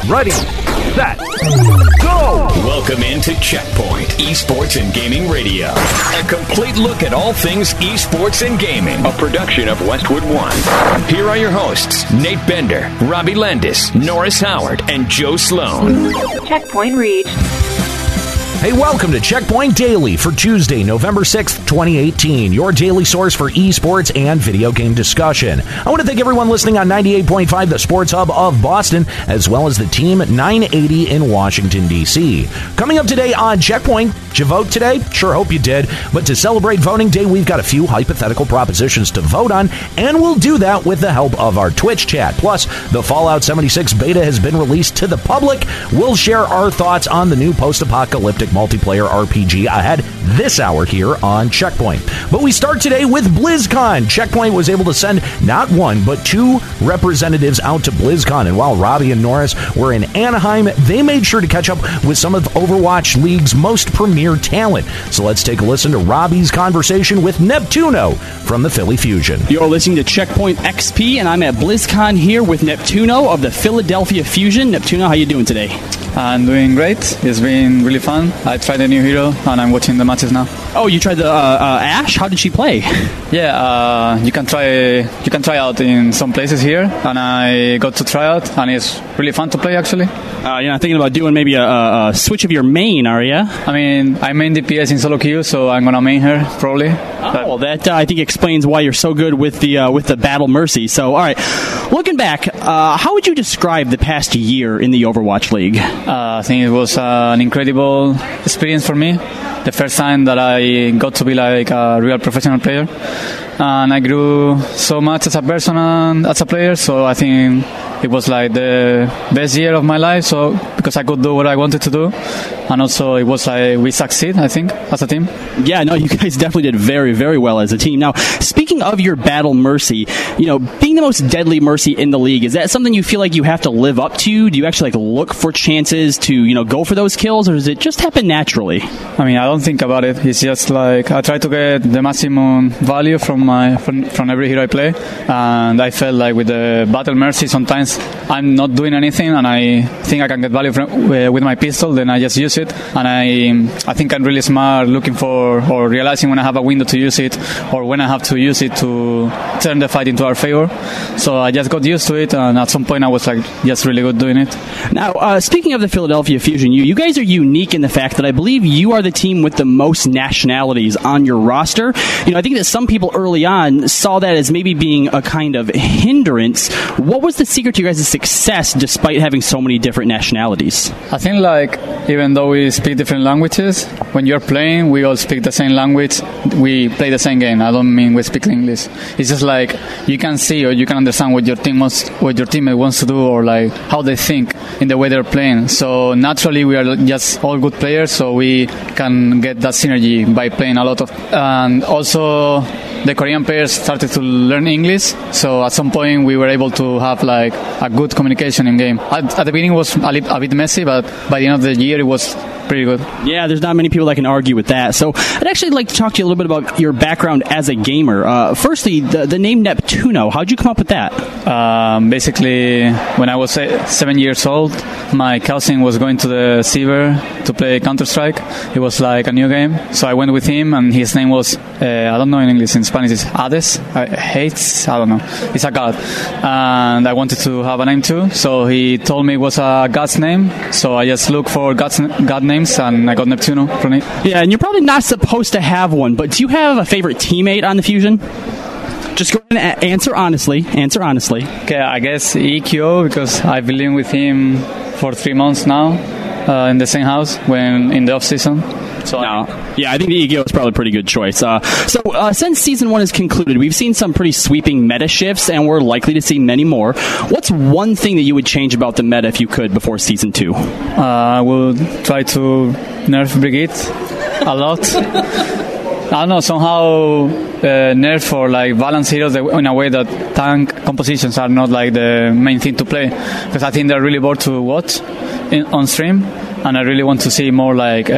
Ready, set, go! Welcome into Checkpoint Esports and Gaming Radio. A complete look at all things esports and gaming. A production of Westwood One. Here are your hosts, Nate Bender, Robbie Landis, Norris Howard, and Joe Sloan. Checkpoint reached. Hey, welcome to Checkpoint Daily for Tuesday, November 6th, 2018, your daily source for esports and video game discussion. I want to thank everyone listening on 98.5, the Sports Hub of Boston, as well as the Team 980 in Washington, D.C. Coming up today on Checkpoint, did you vote today? Sure hope you did. But to celebrate voting day, we've got a few hypothetical propositions to vote on, and we'll do that with the help of our Twitch chat. Plus, the Fallout 76 beta has been released to the public. We'll share our thoughts on the new post-apocalyptic multiplayer RPG ahead this hour here on Checkpoint. But we start today with BlizzCon. Checkpoint was able to send not one, but two representatives out to BlizzCon. And while Robbie and Norris were in Anaheim, they made sure to catch up with some of Overwatch League's most premier talent. So let's take a listen to Robbie's conversation with Neptuno from the Philly Fusion. You're listening to Checkpoint XP, and I'm at BlizzCon here with Neptuno of the Philadelphia Fusion. Neptuno, how you doing today? I'm doing great. It's been really fun. I tried a new hero, and I'm watching the matches now. Oh, you tried the Ashe? How did she play? Yeah, you can try out in some places here, and I got to try out, and it's really fun to play actually. You're not thinking about doing maybe a switch of your main, are you? I mean, I main DPS in solo queue, so I'm gonna main her probably. Oh, that I think explains why you're so good with the Battle Mercy. So, all right, looking back, how would you describe the past year in the Overwatch League? I think it was an incredible experience for me. The first time that I got to be like a real professional player, and I grew so much as a person and as a player. So I think it was like the best year of my life. So because I could do what I wanted to do, and also it was like we succeed, I think, as a team. Yeah, no, you guys definitely did very, very well as a team. Now, speaking of your Battle Mercy, being the most deadly Mercy in the league, is that something you feel like you have to live up to? Do you actually look for chances to go for those kills, or does it just happen naturally? I mean, I don't think about it. It's just like I try to get the maximum value from every hero I play, and I felt like with the Battle Mercy sometimes I'm not doing anything, and I think I can get value with my pistol. Then I just use it, and I think I'm really smart looking for or realizing when I have a window to use it, or when I have to use it to turn the fight into our favor. So I just got used to it, and at some point I was just really good doing it. Now, speaking of the Philadelphia Fusion, you guys are unique in the fact that I believe you are the team with the most nationalities on your roster. I think that some people early on saw that as maybe being a kind of hindrance. What was the secret to your guys' success despite having so many different nationalities? I think even though we speak different languages, when you're playing, we all speak the same language. We play the same game. I don't mean we speak English. It's just you can see or you can understand what your teammate wants to do, or how they think in the way they're playing. So naturally, we are just all good players, so we can get that synergy by playing a lot of. And also, the Korean players started to learn English, so at some point we were able to have a good communication in game. At the beginning it was a bit messy, but by the end of the year it was pretty good. Yeah, there's not many people that can argue with that. So I'd actually like to talk to you a little bit about your background as a gamer. Firstly, the name Neptuno, how'd you come up with that? Basically, when I was 7 years old, my cousin was going to the Cyber to play Counter-Strike. It was a new game, so I went with him, and his name was, I don't know in English, in Spanish it's Hades, I don't know, it's a god, and I wanted to have a name too, so he told me it was a god's name, so I just looked for god names, and I got Neptuno from it. Yeah, and you're probably not supposed to have one, but do you have a favorite teammate on the Fusion? Just go ahead and answer honestly. Okay, I guess EQO, because I've been living with him for 3 months now, in the same house when in the off season. So yeah, I think the EQO is probably a pretty good choice. So since Season 1 is concluded, we've seen some pretty sweeping meta shifts, and we're likely to see many more. What's one thing that you would change about the meta if you could before Season 2? I would try to nerf Brigitte a lot. I don't know, somehow nerf for balance heroes in a way that tank compositions are not the main thing to play, because I think they're really bored to watch on stream, and I really want to see more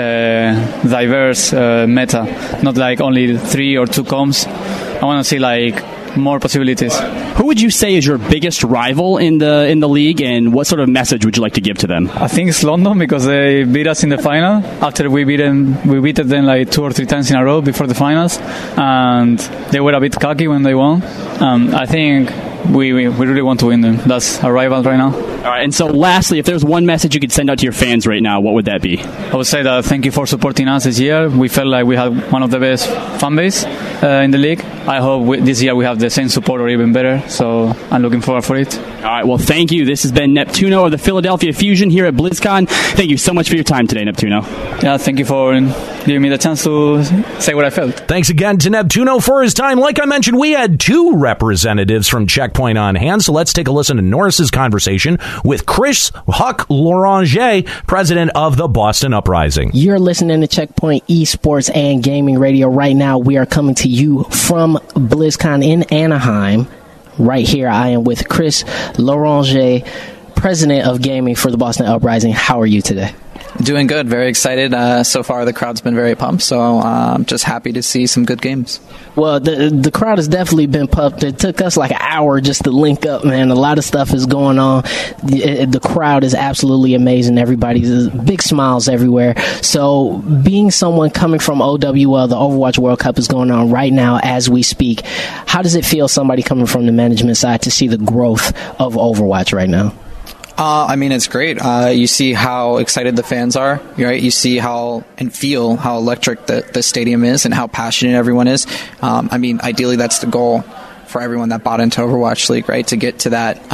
diverse meta, not only 3 or 2 comps. I want to see more possibilities. Who would you say is your biggest rival in the league, and what sort of message would you like to give to them? I think it's London because they beat us in the final. After we beat them like 2 or 3 times in a row before the finals, and they were a bit cocky when they won. I think we really want to win them. That's our rival right now. All right, and so lastly, if there's one message you could send out to your fans right now, what would that be? I would say that thank you for supporting us this year. We felt like we had one of the best fan base in the league. I hope this year we have the same support or even better, so I'm looking forward for it. All right, well, thank you. This has been Neptuno of the Philadelphia Fusion here at BlizzCon. Thank you so much for your time today, Neptuno. Yeah, thank you for giving me the chance to say what I felt. Thanks again to Neptuno for his time. Like I mentioned, we had 2 representatives from Checkpoint on hand, so let's take a listen to Norris's conversation with Chris Huck Loranger, president of the Boston Uprising. You're listening to Checkpoint Esports and Gaming Radio. Right now, we are coming to you from BlizzCon in Anaheim. Right here, I am with Chris Loranger, president of gaming for the Boston Uprising. How are you today? Doing good. Very excited. So far, the crowd's been very pumped, so I'm just happy to see some good games. Well, the crowd has definitely been pumped. It took us like an hour just to link up, man. A lot of stuff is going on. The crowd is absolutely amazing. Everybody's big smiles everywhere. So being someone coming from OWL, the Overwatch World Cup is going on right now as we speak. How does it feel, somebody coming from the management side, to see the growth of Overwatch right now? I mean, it's great. You see how excited the fans are, right? You see how and feel how electric the stadium is and how passionate everyone is. I mean, ideally, that's the goal for everyone that bought into Overwatch League, right? To get to that,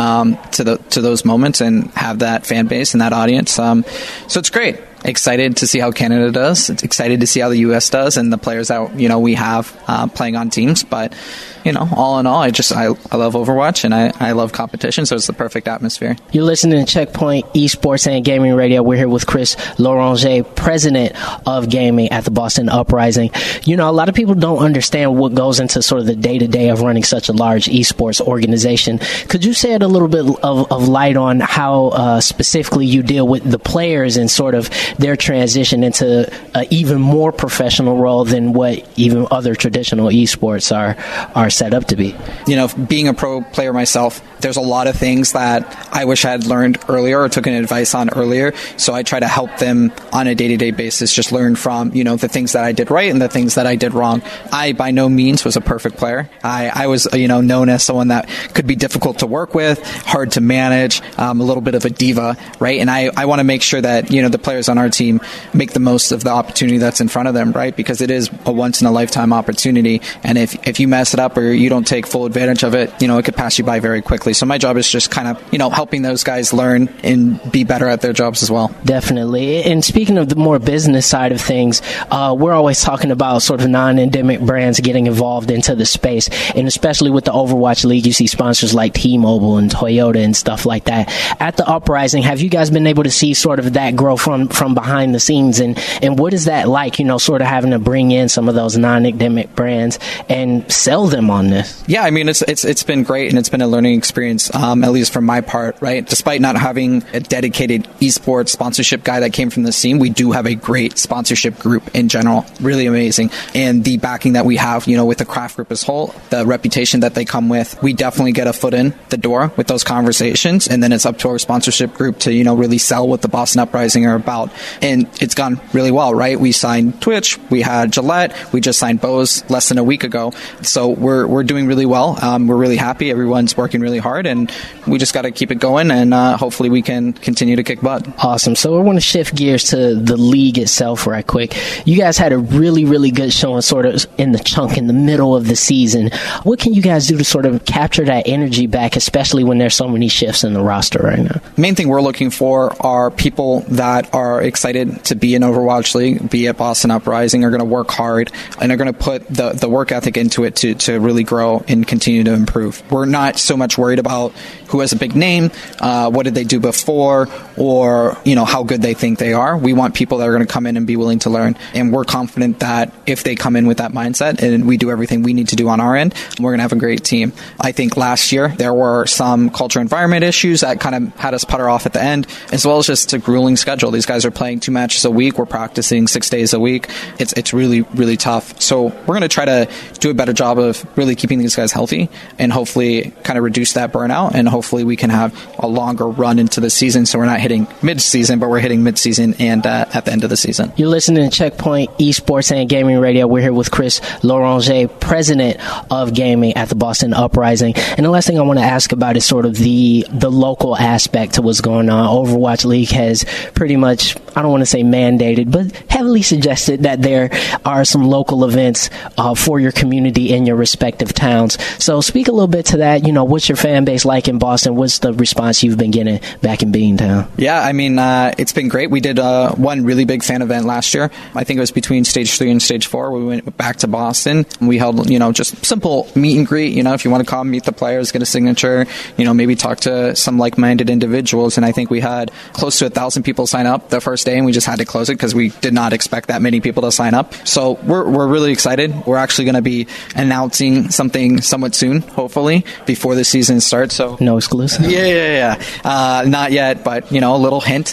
to those moments and have that fan base and that audience. So it's great. Excited to see how Canada does. It's excited to see how the U.S. does and the players that we have playing on teams. But all in all, I love Overwatch and I love competition, so it's the perfect atmosphere. You're listening to Checkpoint Esports and Gaming Radio. We're here with Chris Loranger, president of gaming at the Boston Uprising. A lot of people don't understand what goes into sort of the day-to-day of running such a large esports organization. Could you shed a little bit of light on how specifically you deal with the players and sort of their transition into an even more professional role than what even other traditional esports are set up to be? Being a pro player myself, there's a lot of things that I wish I had learned earlier or took an advice on earlier. So I try to help them on a day-to-day basis, just learn from, the things that I did right and the things that I did wrong. I, by no means, was a perfect player. I was, known as someone that could be difficult to work with, hard to manage, a little bit of a diva, right? And I want to make sure that, the players on our team make the most of the opportunity that's in front of them, right? Because it is a once-in-a-lifetime opportunity. And if you mess it up or you don't take full advantage of it, it could pass you by very quickly. So my job is just kind of, helping those guys learn and be better at their jobs as well. Definitely. And speaking of the more business side of things, we're always talking about sort of non-endemic brands getting involved into the space. And especially with the Overwatch League, you see sponsors like T-Mobile and Toyota and stuff like that. At the Uprising, have you guys been able to see sort of that grow from behind the scenes? And what is that like, sort of having to bring in some of those non-endemic brands and sell them on this? Yeah, I mean, it's been great and it's been a learning experience, at least from my part, right? Despite not having a dedicated esports sponsorship guy that came from the scene, we do have a great sponsorship group in general, really amazing. And the backing that we have, with the craft group as a whole, the reputation that they come with, we definitely get a foot in the door with those conversations. And then it's up to our sponsorship group to, really sell what the Boston Uprising are about. And it's gone really well, right? We signed Twitch, we had Gillette, we just signed Bose less than a week ago. So we're doing really well. We're really happy. Everyone's working really hard, and we just got to keep it going, and hopefully we can continue to kick butt. Awesome. So I want to shift gears to the league itself right quick. You guys had a really, really good showing sort of in the middle of the season. What can you guys do to sort of capture that energy back, especially when there's so many shifts in the roster right now? Main thing we're looking for are people that are excited to be in Overwatch League, be at Boston Uprising, are going to work hard, and are going to put the work ethic into it to really grow and continue to improve. We're not so much worried about who has a big name, what did they do before, or how good they think they are. We want people that are going to come in and be willing to learn, and we're confident that if they come in with that mindset and we do everything we need to do on our end, we're going to have a great team. I think last year there were some culture environment issues that kind of had us putter off at the end, as well as just a grueling schedule. These guys are playing 2 matches a week. We're practicing 6 days a week. It's really, really tough. So we're going to try to do a better job of really keeping these guys healthy and hopefully kind of reduce that burnout, and hopefully we can have a longer run into the season so we're not hitting mid-season, but we're hitting mid-season and at the end of the season. You're listening to Checkpoint Esports and Gaming Radio. We're here with Chris Loranger, president of gaming at the Boston Uprising. And the last thing I want to ask about is sort of the local aspect to what's going on. Overwatch League has pretty much, I don't want to say mandated, but heavily suggested that there are some local events for your community in your respective towns. So speak a little bit to that. You know, what's your fan base like in Boston? What's the response you've been getting back in Beantown? Yeah, I mean, it's been great. We did one really big fan event last year. I think it was between Stage 3 and Stage 4. We went back to Boston. We held, just simple meet and greet. If you want to come meet the players, get a signature, maybe talk to some like-minded individuals. And I think we had close to 1,000 people sign up the first day, and we just had to close it because we did not expect that many people to sign up. So we're really excited. We're actually going to be announcing something somewhat soon, hopefully, before the season starts. So no exclusive? Yeah. Not yet, but, a little hint.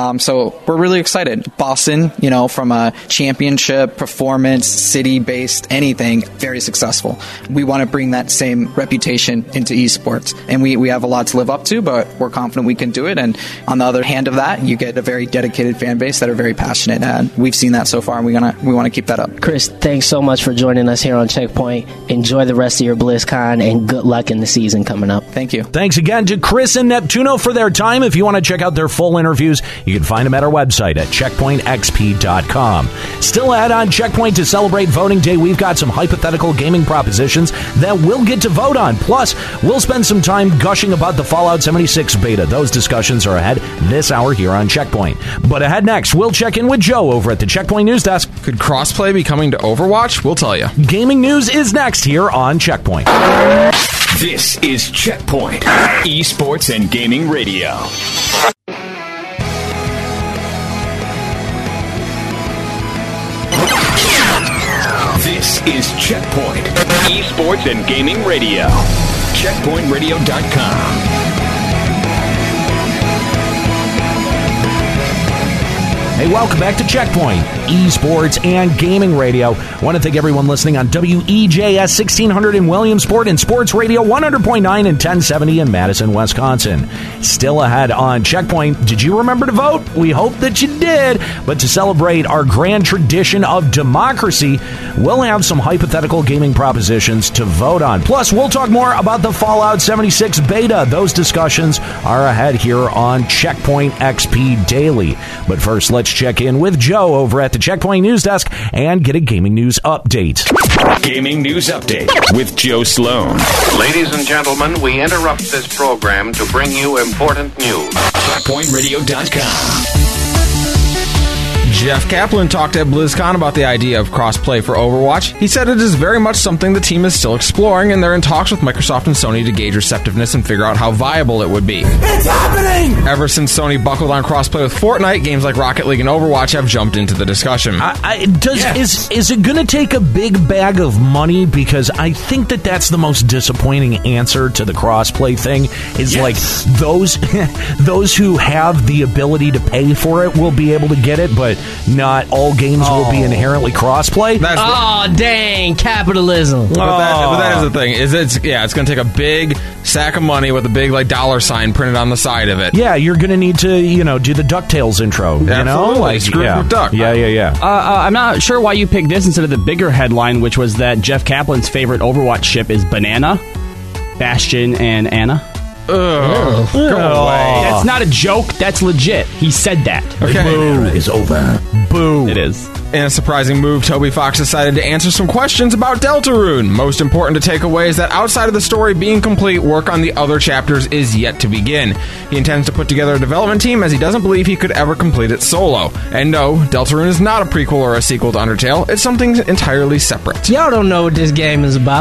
So we're really excited. Boston, from a championship, performance, city-based, anything, very successful. We want to bring that same reputation into esports. And we have a lot to live up to, but we're confident we can do it. And on the other hand of that, you get a very dedicated fan base that are very passionate. And we've seen that so far, and we want to keep that up. Chris, thanks so much for joining us here on Checkpoint. Enjoy the rest of your BlizzCon, and good luck in the season coming up. Thank you. Thanks again to Chris and Neptuno for their time. If you want to check out their full interviews, you can find them at our website at checkpointxp.com. Still ahead on Checkpoint to celebrate voting day, we've got some hypothetical gaming propositions that we'll get to vote on. Plus, we'll spend some time gushing about the Fallout 76 beta. Those discussions are ahead this hour here on Checkpoint. But ahead next, we'll check in with Joe over at the Checkpoint News Desk. Could crossplay be coming to Overwatch? We'll tell you. Gaming news is next here on Checkpoint. This is Checkpoint, Esports and Gaming Radio. This is Checkpoint, Esports and Gaming Radio. CheckpointRadio.com. Hey, welcome back to Checkpoint, Esports and Gaming Radio. I want to thank everyone listening on WEJS 1600 in Williamsport and Sports Radio 100.9 and 1070 in Madison, Wisconsin. Still ahead on Checkpoint, did you remember to vote? We hope that you did. But to celebrate our grand tradition of democracy, we'll have some hypothetical gaming propositions to vote on. Plus, we'll talk more about the Fallout 76 beta. Those discussions are ahead here on Checkpoint XP Daily. But first, let's check in with Joe over at the Checkpoint News Desk and get a gaming news update. Gaming news update with Joe Sloan. Ladies and gentlemen, we interrupt this program to bring you important news. CheckpointRadio.com. Jeff Kaplan talked at BlizzCon about the idea of crossplay for Overwatch. He said it is very much something the team is still exploring, and they're in talks with Microsoft and Sony to gauge receptiveness and figure out how viable it would be. It's happening! Ever since Sony buckled on crossplay with Fortnite, games like Rocket League and Overwatch have jumped into the discussion. Is it going to take a big bag of money? Because I think that's the most disappointing answer to the crossplay thing. Is like those who have the ability to pay for it will be able to get it, but not all games will be inherently crossplay. Dang, capitalism. But that is the thing. It's going to take a big sack of money with a big dollar sign printed on the side of it. Yeah, you're going to need to do the DuckTales intro. Absolutely. Scrooge McDuck. Yeah. I'm not sure why you picked this instead of the bigger headline, which was that Jeff Kaplan's favorite Overwatch ship is Banana, Bastion, and Ana. Ugh. Go away. That's not a joke. That's legit. He said that. Okay. Boo is over. Boo. It is. In a surprising move, Toby Fox decided to answer some questions about Deltarune. Most important to take away is that outside of the story being complete, work on the other chapters is yet to begin. He intends to put together a development team as he doesn't believe he could ever complete it solo. And no, Deltarune is not a prequel or a sequel to Undertale. It's something entirely separate. Y'all don't know what this game is about.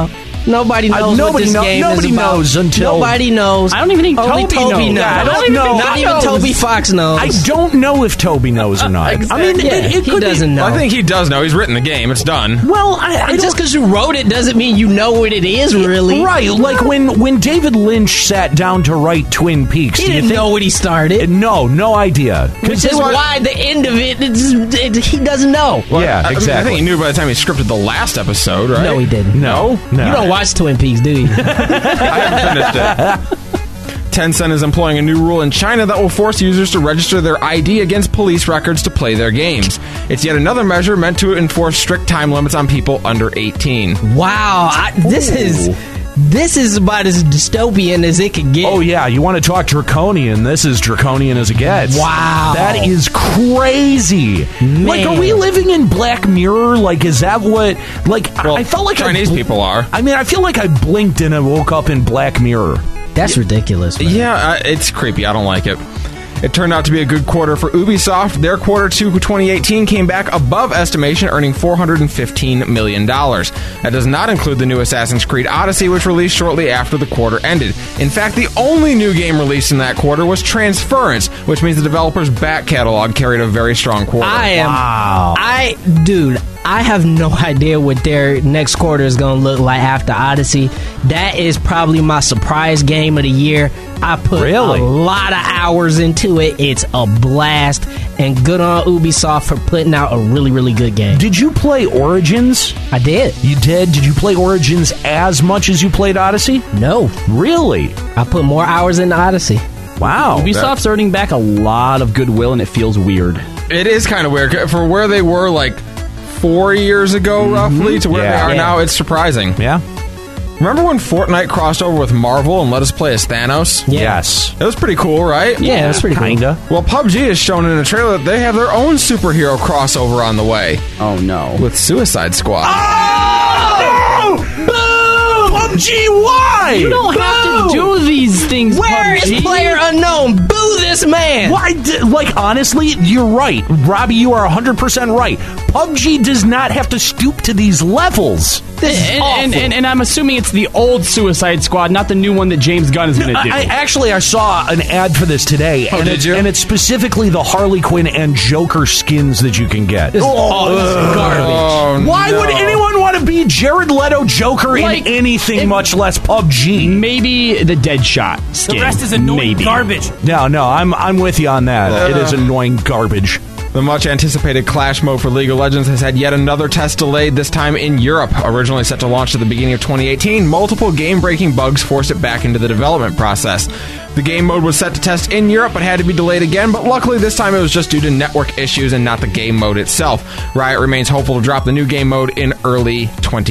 Nobody knows what this game nobody is about. knows until... Nobody knows. I don't even think Only Toby knows. Yeah, I don't know. Not even Toby Fox knows. I don't know if Toby knows or not. Exactly. I mean, it he could doesn't be, know. I think he does know. He's written the game. It's done. Well, I just because you wrote it doesn't mean you know what it is, really. Right, like when David Lynch sat down to write Twin Peaks. He didn't know what he started. No idea. Which is why the end of it, he doesn't know. Well, Yeah, exactly. I think he knew by the time he scripted the last episode, right? No, he didn't. No. You don't watch Twin Peaks, do you? I haven't finished it. Tencent is employing a new rule in China that will force users to register their ID against police records to play their games. It's yet another measure meant to enforce strict time limits on people under 18. Wow, this is about as dystopian as it could get. Oh, yeah, you want to talk draconian, this is draconian as it gets. Wow. That is crazy. Man. Like, are we living in Black Mirror? Like, is that what... Like, Well, I felt like Chinese people are. I mean, I feel like I blinked and I woke up in Black Mirror. That's ridiculous, man. Yeah, it's creepy. I don't like it. It turned out to be a good quarter for Ubisoft. Their quarter 2 2018 came back above estimation, earning $415 million. That does not include the new Assassin's Creed Odyssey, which released shortly after the quarter ended. In fact, the only new game released in that quarter was Transference, which means the developer's back catalog carried a very strong quarter. I have no idea what their next quarter is going to look like after Odyssey. That is probably my surprise game of the year. I put a lot of hours into it. It's a blast. And good on Ubisoft for putting out a really, really good game. Did you play Origins? I did. You did? Did you play Origins as much as you played Odyssey? No. Really? I put more hours into Odyssey. Wow. Ubisoft's earning back a lot of goodwill, and it feels weird. It is kind of weird. For where they were, like, 4 years ago, roughly, to where they are now, it's surprising. Yeah. Remember when Fortnite crossed over with Marvel and let us play as Thanos? Yeah. Yes. It was pretty cool, right? Yeah, it was pretty cool. Kinda. Well, PUBG has shown in a trailer that they have their own superhero crossover on the way Oh, no. with Suicide Squad. Oh! Boo! PUBG, why? You don't have to do these things, Where PUBG. is Player Unknown? Boo this man! Why? Like, honestly, you're right. Robbie, you are 100% right. PUBG does not have to stoop to these levels. This is awful. And I'm assuming it's the old Suicide Squad, not the new one that James Gunn is going to do. I saw an ad for this today, and it's specifically the Harley Quinn and Joker skins that you can get. This is garbage. Oh, Why would anyone want to be Jared Leto Joker in anything, much less PUBG? Maybe the Deadshot skin. The rest is annoying garbage. No, I'm with you on that. It is annoying garbage. The much-anticipated Clash mode for League of Legends has had yet another test delayed, this time in Europe. Originally set to launch at the beginning of 2018, multiple game-breaking bugs forced it back into the development process. The game mode was set to test in Europe, but had to be delayed again, but luckily this time it was just due to network issues and not the game mode itself. Riot remains hopeful to drop the new game mode in early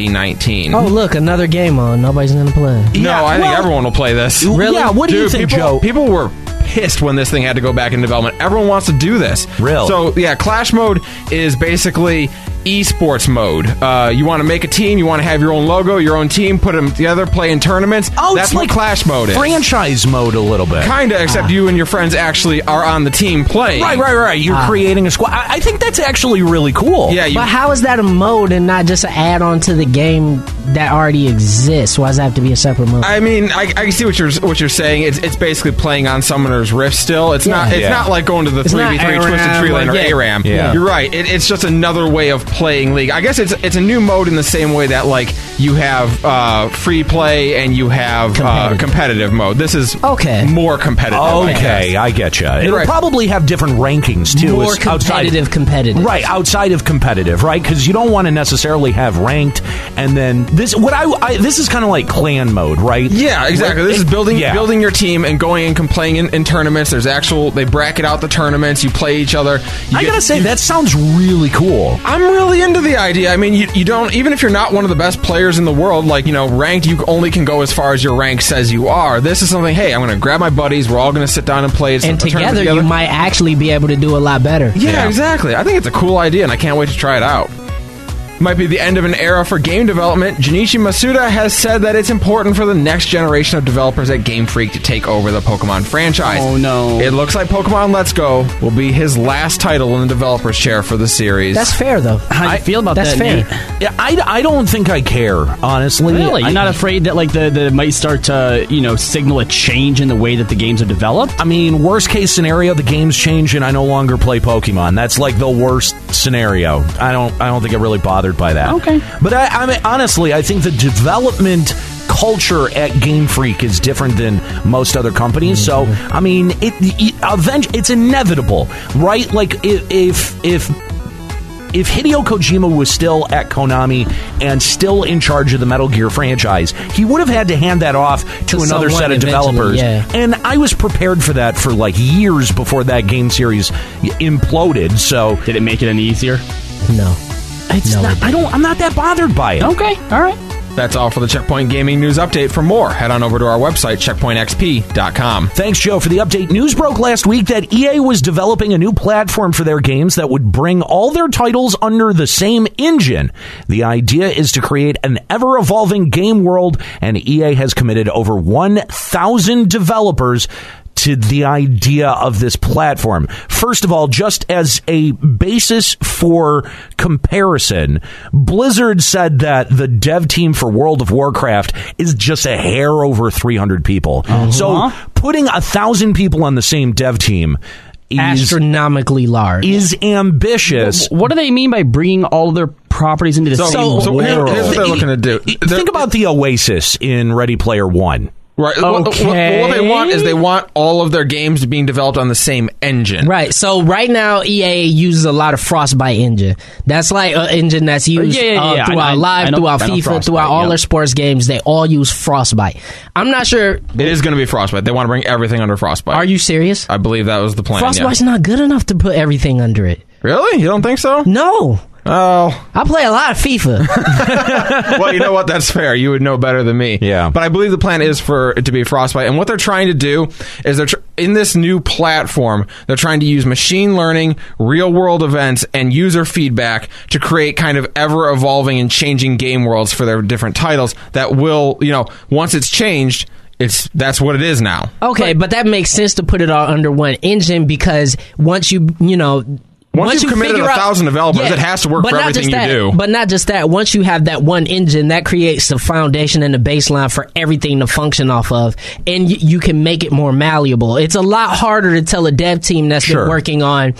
2019. Oh, look, another game on. Nobody's going to play. No, I think everyone will play this. Really? Yeah, what do you think, Joe? People were pissed when this thing had to go back in development. Everyone wants to do this. Really? So, yeah, Clash mode is basically esports mode. You want to make a team, you want to have your own logo, your own team, put them together, play in tournaments. Oh, that's it's what like Clash mode is. Franchise mode a little bit. Kinda, except you and your friends actually are on the team playing. Right. You're creating a squad. I think that's actually really cool. Yeah, But how is that a mode and not just an add-on to the game that already exists? Why does that have to be a separate mode? I mean, I see what you're saying. It's basically playing on Summoner's Rift still. It's not like going to the 3v3 Twisted Tree Lane or ARAM. Yeah. You're right. It's just another way of playing League. I guess it's a new mode in the same way that like you have free play and you have competitive mode. This is more competitive. Okay, I get you. It'll probably have different rankings too. More competitive. Right, outside of competitive, right? Because you don't want to necessarily have ranked, and then this is kind of like clan mode, right? Yeah, exactly. This is building your team and going and playing in tournaments. There's they bracket out the tournaments. You play each other. I gotta say that sounds really cool. I'm really into the idea. I mean, you don't, even if you're not one of the best players in the world, like, ranked, you only can go as far as your rank says you are. This is something, hey, I'm going to grab my buddies, we're all going to sit down and play. And together you might actually be able to do a lot better. Yeah, exactly. I think it's a cool idea, and I can't wait to try it out. Might be the end of an era for game development. Junichi Masuda has said that it's important for the next generation of developers at Game Freak to take over the Pokemon franchise. Oh, no. It looks like Pokemon Let's Go will be his last title in the developer's chair for the series. That's fair, though. How do you feel about that's that? fair. Yeah, I don't think I care, honestly. Really? You're not afraid that that might start to signal a change in the way that the games are developed? I mean, worst case scenario, the games change and I no longer play Pokemon. That's like the worst scenario. I don't think I'm really bothered by that. Okay. But I mean, honestly, I think the development culture at Game Freak is different than most other companies. So, I mean, it's inevitable, right? Like if Hideo Kojima was still at Konami and still in charge of the Metal Gear franchise, he would have had to hand that off to another set of developers. Yeah. And I was prepared for that for like years before that game series imploded. So Did it make it any easier? No. I'm not that bothered by it. Okay, all right. That's all for the Checkpoint Gaming News Update. For more, head on over to our website, checkpointxp.com. Thanks, Joe, for the update. News broke last week that EA was developing a new platform for their games that would bring all their titles under the same engine. The idea is to create an ever-evolving game world, and EA has committed over 1,000 developers to the idea of this platform. First of all, just as a basis for comparison, Blizzard said that the dev team for World of Warcraft is just a hair over 300 people. So putting 1,000 people on the same dev team is astronomically large. Is ambitious. What do they mean by bringing all of their properties into the same So world? here's what they're looking to do. Think about the Oasis in Ready Player One. Right. Okay. What they want is they want all of their games being developed on the same engine. Right. So right now, EA uses a lot of Frostbite engine. That's like an engine that's used throughout throughout FIFA, throughout all their sports games. They all use Frostbite. I'm not sure. It is going to be Frostbite. They want to bring everything under Frostbite. Are you serious? I believe that was the plan. Frostbite's not good enough to put everything under it. Really? You don't think so? No. Oh. I play a lot of FIFA. Well, you know what? That's fair. You would know better than me. Yeah. But I believe the plan is for it to be Frostbite. And what they're trying to do is in this new platform, they're trying to use machine learning, real-world events, and user feedback to create kind of ever-evolving and changing game worlds for their different titles that will, once it's changed, that's what it is now. Okay, but that makes sense to put it all under one engine because once you've committed 1,000 developers, it has to work for everything you do. But not just that. Once you have that one engine, that creates the foundation and the baseline for everything to function off of, and you can make it more malleable. It's a lot harder to tell a dev team that's been working on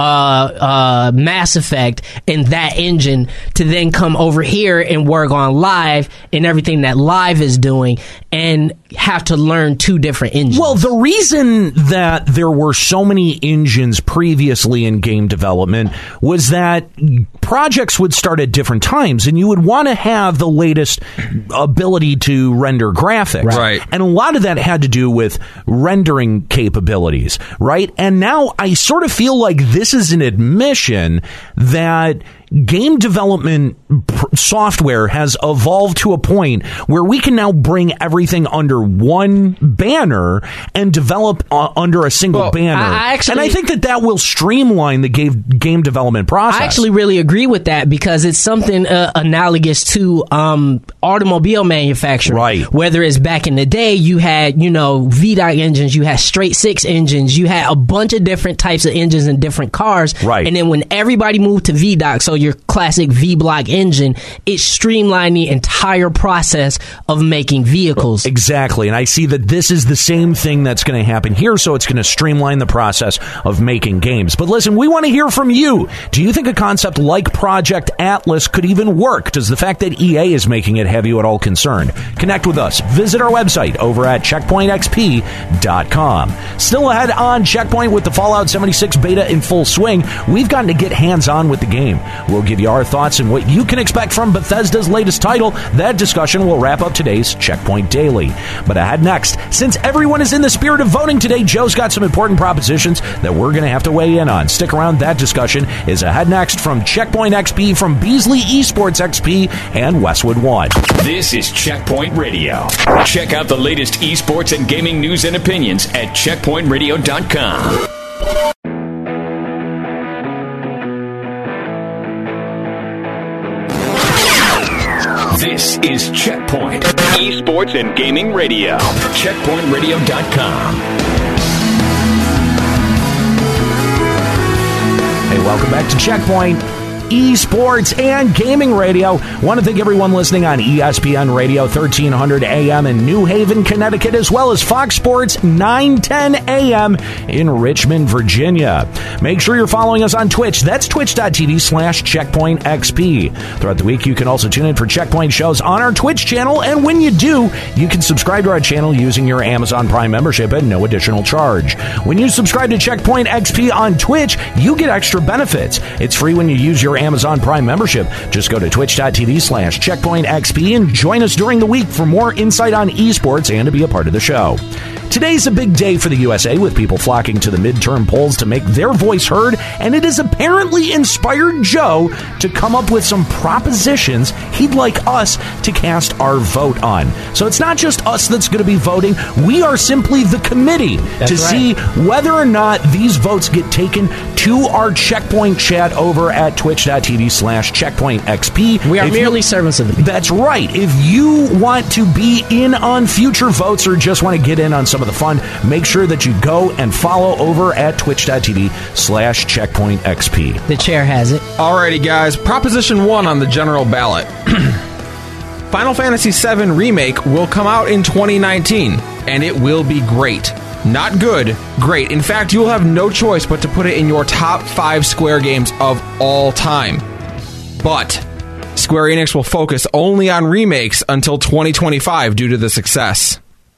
Mass Effect and that engine to then come over here and work on Live and everything that Live is doing and have to learn two different engines. Well, the reason that there were so many engines previously in game development was that projects would start at different times and you would want to have the latest ability to render graphics. Right. And a lot of that had to do with rendering capabilities, right? And now I sort of feel like this is an admission that game development software has evolved to a point where we can now bring everything under one banner and develop under a single banner. And I think that will streamline the game development process. I actually really agree with that because it's something analogous to automobile manufacturing. Right. Whether it's back in the day, you had, VDOC engines, you had straight six engines, you had a bunch of different types of engines in different cars. Right. And then when everybody moved to VDOC, so your classic V-block engine, it streamlined the entire process of making vehicles. Exactly. And I see that this is the same thing that's going to happen here, so it's going to streamline the process of making games. But listen, we want to hear from you. Do you think a concept like Project Atlas could even work? Does the fact that EA is making it have you at all concerned? Connect with us. Visit our website over at checkpointxp.com. Still ahead on Checkpoint with the Fallout 76 beta in full swing, we've gotten to get hands-on with the game. We'll give you our thoughts and what you can expect from Bethesda's latest title. That discussion will wrap up today's Checkpoint Daily. But ahead next, since everyone is in the spirit of voting today, Joe's got some important propositions that we're going to have to weigh in on. Stick around. That discussion is ahead next from Checkpoint XP, from Beasley Esports XP, and Westwood One. This is Checkpoint Radio. Check out the latest esports and gaming news and opinions at checkpointradio.com. is Checkpoint Esports and Gaming Radio. CheckpointRadio.com. Hey, welcome back to Checkpoint Esports and Gaming Radio. Want to thank everyone listening on ESPN Radio 1300 AM in New Haven, Connecticut, as well as Fox Sports 910 AM in Richmond, Virginia. Make sure you're following us on Twitch. That's twitch.tv/CheckpointXP. Throughout the week, you can also tune in for Checkpoint shows on our Twitch channel, and when you do, you can subscribe to our channel using your Amazon Prime membership at no additional charge. When you subscribe to Checkpoint XP on Twitch, you get extra benefits. It's free when you use your Amazon Prime membership. Just go to twitch.tv/CheckpointXP and join us during the week for more insight on esports and to be a part of the show. Today's a big day for the USA, with people flocking to the midterm polls to make their voice heard, and it has apparently inspired Joe to come up with some propositions he'd like us to cast our vote on. So it's not just us that's going to be voting. We are simply the committee to see whether or not these votes get taken to our Checkpoint chat over at twitch.tv/CheckpointXP. We are merely servants of the people. That's right. If you want to be in on future votes or just want to get in on some of the fun, make sure that you go and follow over at twitch.tv/CheckpointXP. The chair has it. Alrighty, guys. Proposition 1 on the general ballot. Final Fantasy VII Remake will come out in 2019, and it will be great. Not good, great. In fact, you'll have no choice but to put it in your top 5 Square games of all time. But Square Enix will focus only on remakes until 2025 due to the success.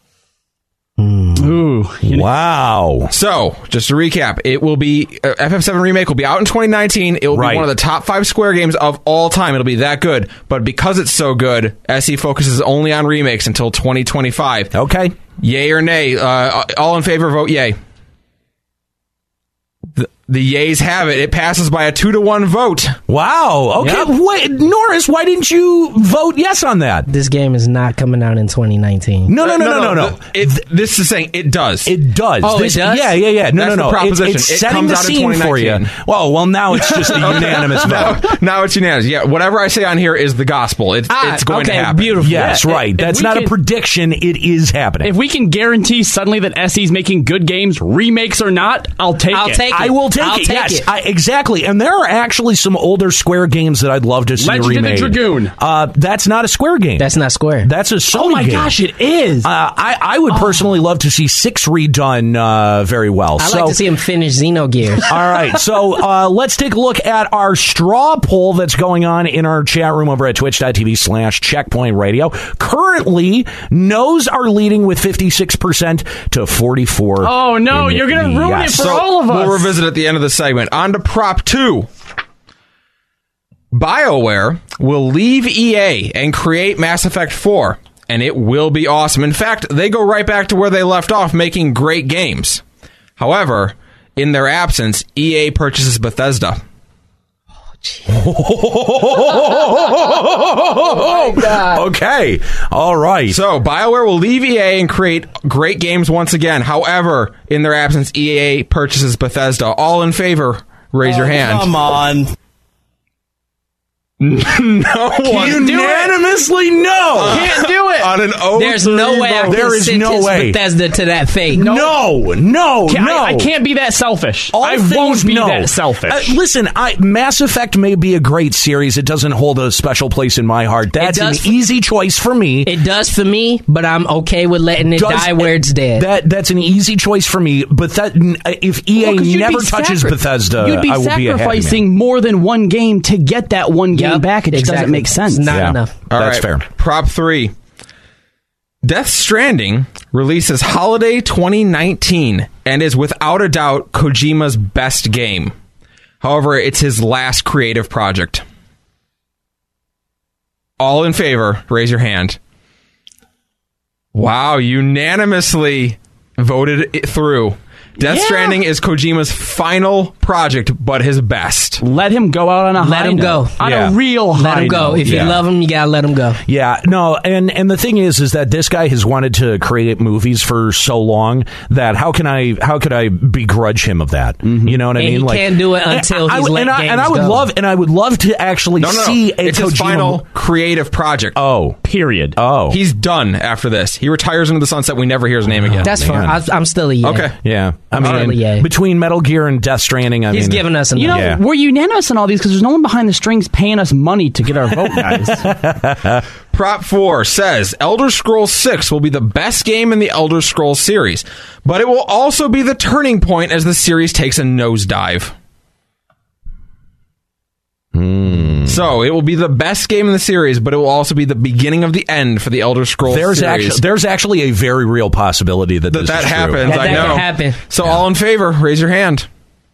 Ooh. Wow. So, just to recap, it will be FF7 Remake will be out in 2019. It will be one of the top 5 Square games of all time. It'll be that good. But because it's so good, SE focuses only on remakes until 2025. Okay. Yay or nay? All in favor, vote yay. The yays have it. It passes by a 2-1 vote. Wow. Okay. Yep. Wait, Norris, why didn't you vote yes on that? This game is not coming out in 2019. No. This is saying it does. It does. Oh, it does? Yeah. That's the proposition. It's It setting comes the out in scene for you. 2019. Well, now it's just a unanimous vote. Now it's unanimous. Yeah, whatever I say on here is the gospel. It's going to happen. Beautiful. Yes, right. That's not a prediction. It is happening. If we can guarantee suddenly that SE's making good games, remakes or not, I'll take it. I will take it. Yes, exactly. And there are actually some older Square games that I'd love to see Legend remade. of the Dragoon. That's not a Square game. That's not Square. That's a Sony game. Oh my gosh, it is. I would personally love to see 6 redone very well. I'd like to see him finish Xenogears. All right, so let's take a look at our straw poll that's going on in our chat room over at twitch.tv/Checkpoint Radio. Currently, no's are leading with 56% to 44%. Oh no, you're going to ruin it for all of us. We'll revisit at the end of the segment. On to Prop 2. BioWare will leave EA and create Mass Effect 4, and it will be awesome. In fact, they go right back to where they left off, making great games. However, in their absence, EA purchases Bethesda. Oh my God. Okay. All right. So, BioWare will leave EA and create great games once again. However, in their absence, EA purchases Bethesda. All in favor, raise your hand. Come on. No one. Unanimously no. Can't do it. On an 0-3 There's no way I vote. can There is no sentence way. Bethesda to that fate. No. I can't be that selfish. I won't be that selfish. Listen, Mass Effect may be a great series. It doesn't hold a special place in my heart. That's an easy choice for me. It does for me, but I'm okay with letting it die where it's dead. That's an easy choice for me. But if EA never touches Bethesda, you'd be I will be a happy sacrificing man. more than one game to get that one game back. It just doesn't make sense. It's not enough. All That's right, fair. Prop 3. Death Stranding releases holiday 2019 and is without a doubt Kojima's best game. However, it's his last creative project. All in favor, raise your hand. Wow, unanimously voted it through. Death Stranding is Kojima's final project, but his best. Let him go out on a high note. On a real high Let him go. note. If you love him, you gotta let him go. Yeah, no, and the thing is that this guy has wanted to create movies for so long that how could I begrudge him of that? Mm-hmm. You know what I mean? He can't do it until he's let games I would go. love to actually see a It's his Kojima final creative project. Oh, period. Oh. He's done after this. He retires into the sunset. We never hear his name again. That's fine. I'm still a yay. Okay. Yeah. I mean, Still a yay. between Metal Gear and Death Stranding, He's giving us enough. You know, Yeah. we're unanimous on all these because there's no one behind the strings paying us money to get our vote, guys. Prop 4 says Elder Scrolls 6 will be the best game in the Elder Scrolls series, but it will also be the turning point as the series takes a nosedive. So it will be the best game in the series, but it will also be the beginning of the end for the Elder Scrolls series. There's actually a very real possibility that this is true. happens. That I know. can happen. So all in favor, raise your hand.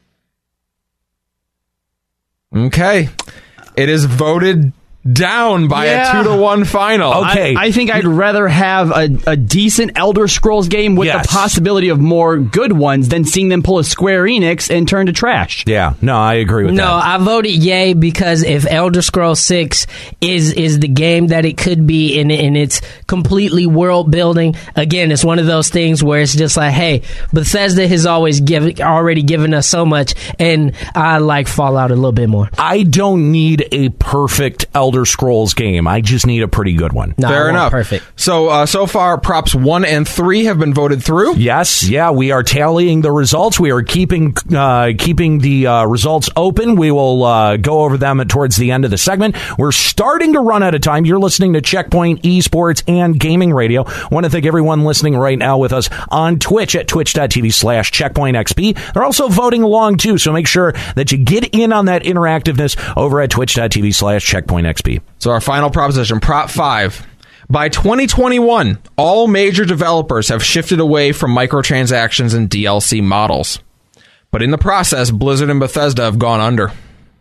Okay. It is voted down by a 2-1 final. Okay. I think I'd rather have a decent Elder Scrolls game with the possibility of more good ones than seeing them pull a Square Enix and turn to trash. Yeah, no, I agree with that. No, I voted yay because if Elder Scrolls 6 is the game that it could be and it's completely world building, again, it's one of those things where it's just like, hey, Bethesda has already given us so much, and I like Fallout a little bit more. I don't need a perfect Elder Scrolls game. I just need a pretty good one. No, Fair I want enough. Perfect. So far, props 1 and 3 have been voted through. Yes, yeah, we are tallying the results. We are keeping the results open. We will go over them towards the end of the segment. We're starting to run out of time. You're listening to Checkpoint Esports and Gaming Radio. I want to thank everyone listening right now with us on Twitch at twitch.tv/checkpointxp. They're also voting along too, so make sure that you get in on that interactiveness over at twitch.tv/checkpointxp. So our final proposition, Prop 5. By 2021, all major developers have shifted away from microtransactions and DLC models. But in the process, Blizzard and Bethesda have gone under.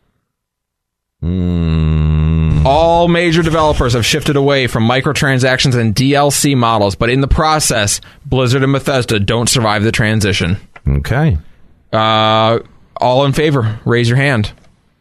All major developers have shifted away from microtransactions and DLC models, but in the process, Blizzard and Bethesda don't survive the transition. Okay. All in favor, raise your hand.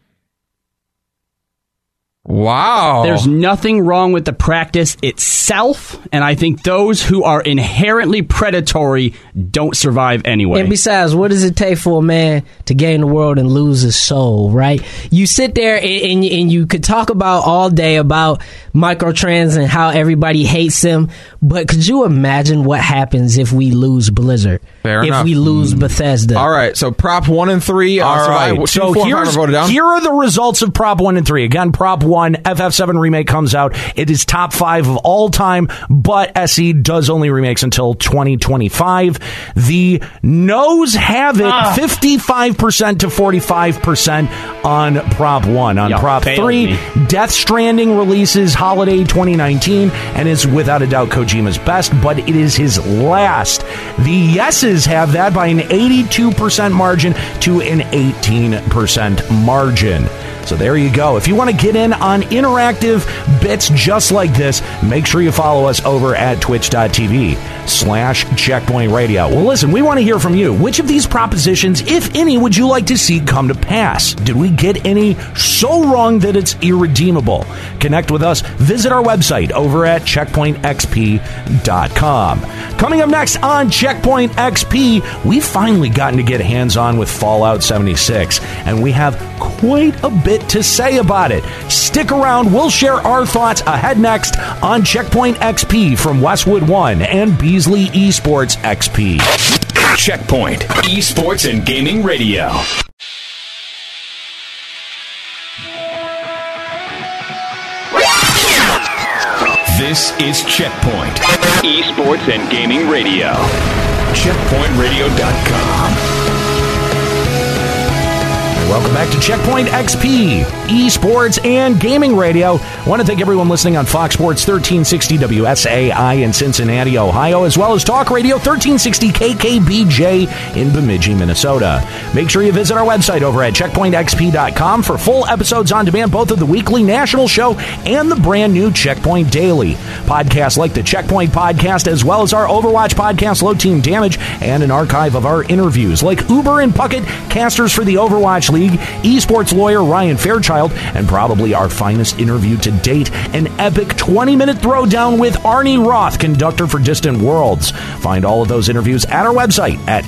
Wow. There's nothing wrong with the practice itself, and I think those who are inherently predatory don't survive anyway. And besides, what does it take for a man to gain the world and lose his soul, right? You sit there and you could talk about all day about microtrans and how everybody hates them, but could you imagine what happens if we lose Blizzard? Fair enough. If we lose Bethesda? All right, so Prop 1 and 3 All right. So 2, 4, and 5 are voted down. Here are the results of Prop 1 and 3. Again, Prop 1, FF7 remake comes out. It is top 5 of all time, but SE does only remakes until 2025. The no's have it 55% to 45% on Prop 1. On Prop 3, Death Stranding releases holiday 2019 and is without a doubt Kojima's best, but it is his last. The yeses have that by an 82% margin to an 18% margin. So there you go. If you want to get in on interactive bits just like this, make sure you follow us over at twitch.tv/Checkpoint Radio. Well, listen, we want to hear from you. Which of these propositions, if any, would you like to see come to pass? Did we get any so wrong that it's irredeemable? Connect with us. Visit our website over at checkpointxp.com. Coming up next on Checkpoint XP, we've finally gotten to get hands-on with Fallout 76, and we have quite a bit to say about it. Stick around. We'll share our thoughts ahead next on Checkpoint XP from Westwood One and Beasley Esports XP. Checkpoint Esports and Gaming Radio. This is Checkpoint Esports and Gaming Radio. CheckpointRadio.com. Welcome back to Checkpoint XP, Esports and Gaming Radio. I want to thank everyone listening on Fox Sports 1360 WSAI in Cincinnati, Ohio, as well as Talk Radio 1360 KKBJ in Bemidji, Minnesota. Make sure you visit our website over at checkpointxp.com for full episodes on demand, both of the weekly national show and the brand new Checkpoint Daily. Podcasts like the Checkpoint Podcast, as well as our Overwatch podcast, Low Team Damage, and an archive of our interviews like Uber and Puckett, casters for the Overwatch League, League, esports lawyer Ryan Fairchild, and probably our finest interview to date, an epic 20-minute throwdown with Arnie Roth, conductor for Distant Worlds. Find all of those interviews at our website at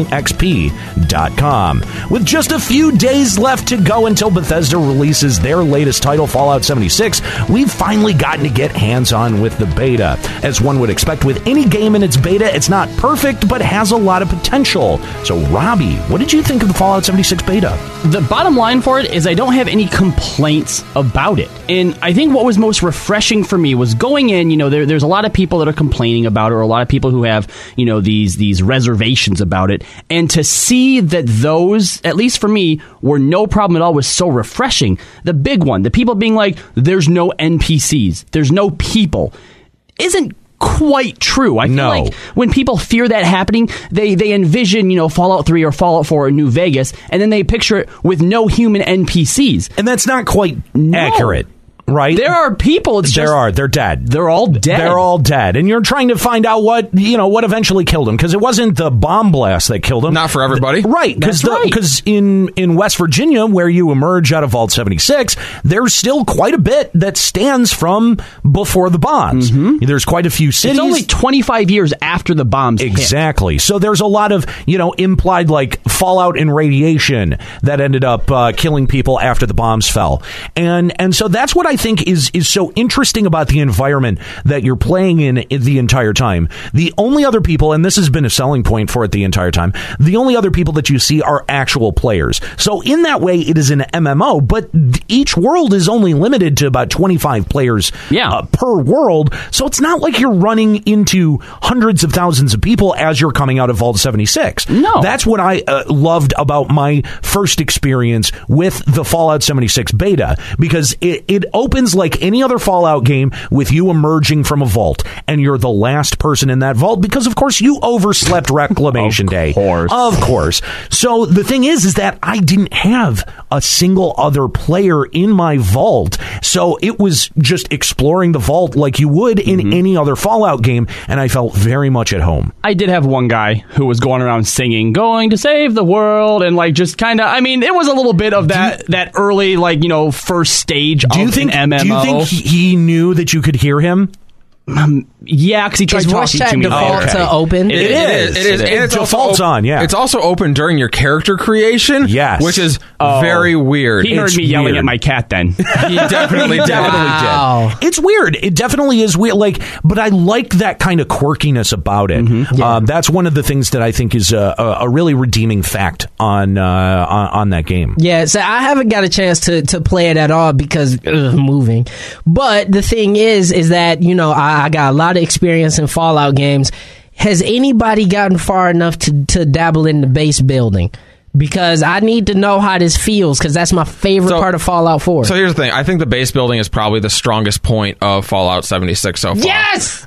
checkpointxp.com. With just a few days left to go until Bethesda releases their latest title, Fallout 76, we've finally gotten to get hands-on with the beta. As one would expect with any game in its beta, it's not perfect, but has a lot of potential. So, Robbie, what did you think of the Fallout 76 beta? The bottom line for it is I don't have any complaints about it. And I think what was most refreshing for me was going in, there's a lot of people that are complaining about it, or a lot of people who have, these reservations about it. And to see that those, at least for me, were no problem at all was so refreshing. The big one, the people being like, there's no NPCs, there's no people, isn't quite true. I feel like when people fear that happening, they envision, Fallout 3 or Fallout 4 or New Vegas, and then they picture it with no human NPCs. And that's not quite accurate. Right? There are people. They're dead. They're all dead. They're all dead. And you're trying to find out what eventually killed them. Because it wasn't the bomb blast that killed them. Not for everybody. Right. Because in West Virginia, where you emerge out of Vault 76, there's still quite a bit that stands from before the bombs. Mm-hmm. There's quite a few cities. It's only 25 years after the bombs Exactly. hit. So there's a lot of, implied like fallout and radiation that ended up killing people after the bombs fell. And so that's what I think is so interesting about the environment that you're playing in the entire time. The only other people, and this has been a selling point for it the entire time, the only other people that you see are actual players. So in that way, it is an MMO, but each world is only limited to about 25 players per world. So it's not like you're running into hundreds of thousands of people as you're coming out of Vault 76. No. That's what I loved about my first experience with the Fallout 76 beta, because it opens like any other Fallout game with you emerging from a vault, and you're the last person in that vault because, of course, you overslept Reclamation Day. Of course. So the thing is that I didn't have a single other player in my vault, so it was just exploring the vault like you would in any other Fallout game, and I felt very much at home. I did have one guy who was going around singing, going to save the world, and just kind of, it was a little bit of that early, first stage of an MMO. Do you think he knew that you could hear him? Yeah, because he tried talking to me. Default to open? It is. And it's default's on, yeah. It's also open during your character creation. Yes. Which is very weird. He heard me yelling at my cat then. He definitely did. It's weird. It definitely is weird. But I like that kind of quirkiness about it. Mm-hmm. Yeah. That's one of the things that I think is a really redeeming fact on that game. Yeah, so I haven't got a chance to play it at all because moving. But the thing is that, I got a lot of experience in Fallout games. Has anybody gotten far enough to dabble in the base building? Because I need to know how this feels, because that's my favorite part of Fallout 4. So here's the thing. I think the base building is probably the strongest point of Fallout 76 so far. Yes!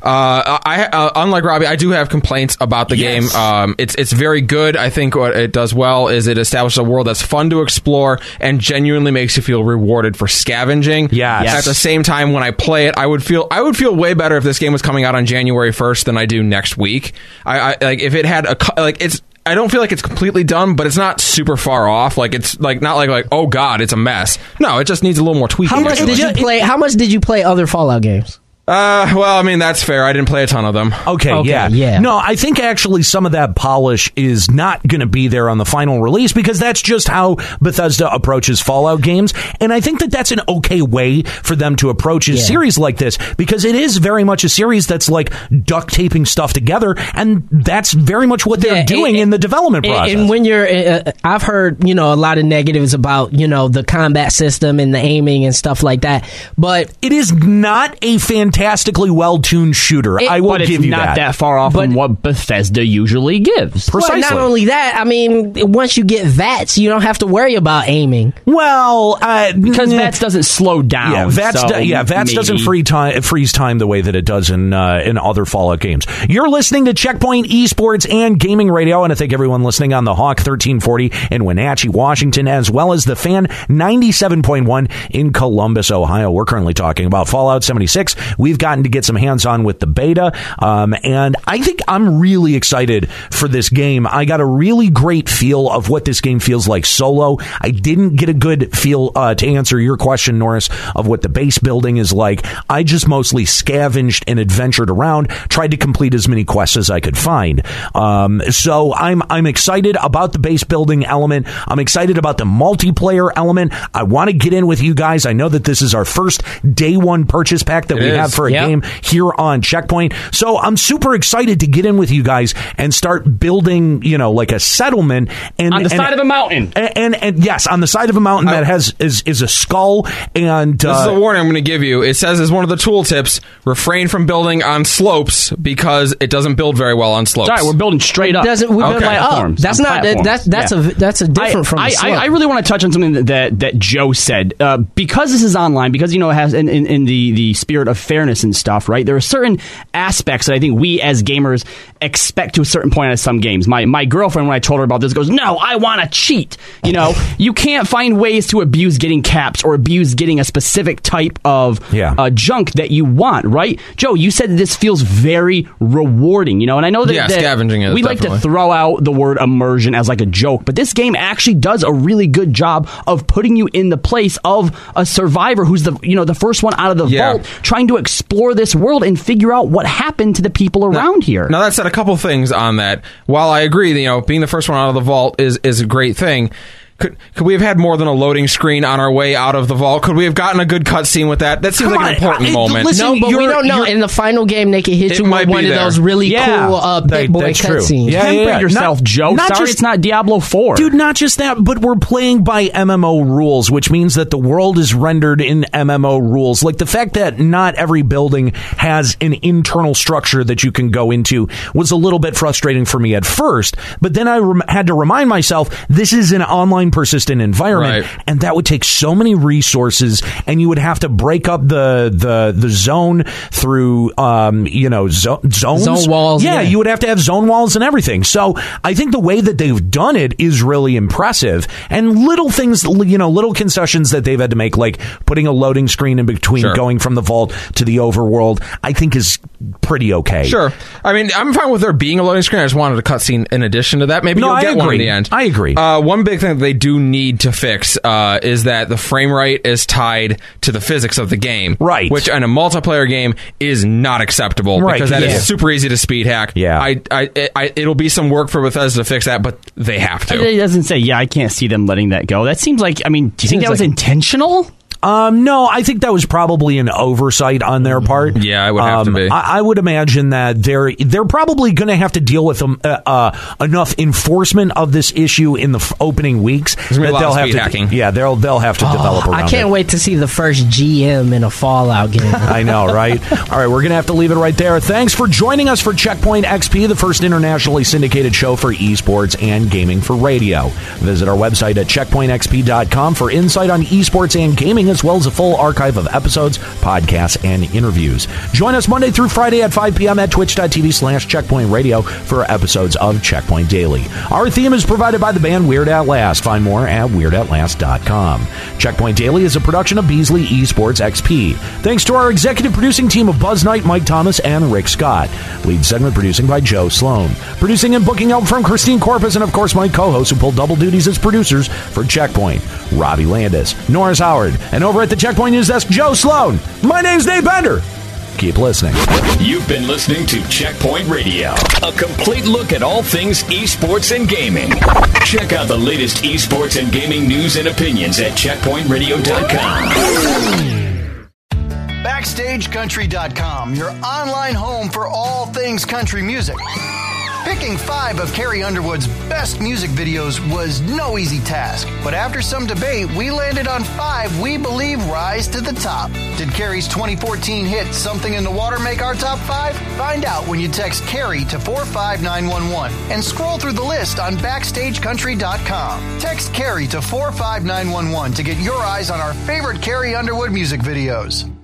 Unlike Robbie, I do have complaints about the game. It's very good. I think what it does well is it establishes a world that's fun to explore and genuinely makes you feel rewarded for scavenging. Yes. At the same time, when I play it, I would feel way better if this game was coming out on January 1st than I do next week. If it had I don't feel like it's completely done, but it's not super far off. It's not like oh god, it's a mess. No, it just needs a little more tweaking. How much did you play other Fallout games? That's fair. I didn't play a ton of them. Okay, yeah. No, I think actually some of that polish is not going to be there on the final release because that's just how Bethesda approaches Fallout games. And I think that that's an okay way for them to approach a series like this because it is very much a series that's like duct taping stuff together. And that's very much what they're doing in the development process. And when I've heard, a lot of negatives about, the combat system and the aiming and stuff like that. But it is not a fantastically well-tuned shooter. I will give you that. But it's not that far off from what Bethesda usually gives. Precisely. Well, not only that, once you get VATS, you don't have to worry about aiming. Well, because VATS doesn't slow down. Yeah, VATS doesn't freeze time the way that it does in other Fallout games. You're listening to Checkpoint Esports and Gaming Radio, and I thank everyone listening on the Hawk 1340 in Wenatchee, Washington, as well as the Fan 97.1 in Columbus, Ohio. We're currently talking about Fallout 76 we've gotten to get some hands-on with the beta, and I think I'm really excited for this game. I got a really great feel of what this game feels like solo. I didn't get a good feel, to answer your question, Norris, of what the base building is like. I just mostly scavenged and adventured around, tried to complete as many quests as I could find. So I'm excited about the base building element. I'm excited about the multiplayer element. I want to get in with you guys. I know that this is our first day one purchase pack that we have for a game here on Checkpoint. So I'm super excited to get in with you guys and start building, like a settlement on the side of a mountain. And yes, on the side of a mountain that is a skull. And this is a warning I'm going to give you. It says as one of the tooltips, refrain from building on slopes because it doesn't build very well on slopes. Sorry, we're building straight up. We build platforms. That's not that's a different from the slope. I really want to touch on something that Joe said. Because this is online, because it has in the spirit of fairness and stuff, right? There are certain aspects that I think we as gamers expect to a certain point out of some games. My girlfriend, when I told her about this, goes, "No, I want to cheat." You can't find ways to abuse getting caps or abuse getting a specific type of junk that you want, right? Joe, you said that this feels very rewarding, and I know that scavenging is we like to throw out the word immersion as like a joke, but this game actually does a really good job of putting you in the place of a survivor who's the first one out of the vault, trying to explore this world and figure out what happened to the people around here. Now that said, a couple things on that. While I agree, being the first one out of the vault is a great thing. Could we have had more than a loading screen on our way out of the vault? Could we have gotten a good cutscene with that? That seems like an important moment. Listen, but we don't know. In the final game, they could hit you with one of those really cool Pit Boy cutscenes. Temper yourself, Joe. Sorry, it's not Diablo 4. Dude, not just that, but we're playing by MMO rules, which means that the world is rendered in MMO rules. Like the fact that not every building has an internal structure that you can go into was a little bit frustrating for me at first. But then I had to remind myself, this is an online persistent environment, and that would take so many resources, and you would have to break up the zone through zones, zone walls. You would have to have zone walls and everything. So I think the way that they've done it is really impressive, and little things, little concessions that they've had to make, like putting a loading screen in between going from the vault to the overworld, I think is pretty okay. Sure. I mean, I'm fine with there being a loading screen. I just wanted a cutscene in addition to that. Maybe you'll get one in the end. I agree. One big thing that they do need to fix is that the frame rate is tied to the physics of the game. Right. Which in a multiplayer game is not acceptable. Right. Because that is super easy to speed hack. Yeah. It'll be some work for Bethesda to fix that, but they have to. It doesn't say, I can't see them letting that go. That seems like, do you think that was intentional? No, I think that was probably an oversight on their part. Yeah, it would have to be. I would imagine that they're probably going to have to deal with enough enforcement of this issue in the opening weeks that they'll have to hacking. Yeah, they'll have to develop around it. I can't wait to see the first GM in a Fallout game. I know, right? All right, we're going to have to leave it right there. Thanks for joining us for Checkpoint XP, the first internationally syndicated show for esports and gaming for radio. Visit our website at checkpointxp.com for insight on esports and gaming, as well as a full archive of episodes, podcasts, and interviews. Join us Monday through Friday at 5 p.m. at twitch.tv/Checkpoint Radio for episodes of Checkpoint Daily. Our theme is provided by the band Weird At Last. Find more at WeirdAtLast.com. Checkpoint Daily is a production of Beasley Esports XP. Thanks to our executive producing team of Buzz Knight, Mike Thomas, and Rick Scott. Lead segment producing by Joe Sloan. Producing and booking help from Christine Corpus and, of course, my co-hosts who pull double duties as producers for Checkpoint, Robbie Landis, Norris Howard, and over at the Checkpoint News Desk, Joe Sloan. My name's Nate Bender. Keep listening. You've been listening to Checkpoint Radio, a complete look at all things esports and gaming. Check out the latest esports and gaming news and opinions at checkpointradio.com. BackstageCountry.com, your online home for all things country music. Picking 5 of Carrie Underwood's best music videos was no easy task, but after some debate, we landed on 5 we believe rise to the top. Did Carrie's 2014 hit Something in the Water make our top 5? Find out when you text Carrie to 45911 and scroll through the list on BackstageCountry.com. Text Carrie to 45911 to get your eyes on our favorite Carrie Underwood music videos.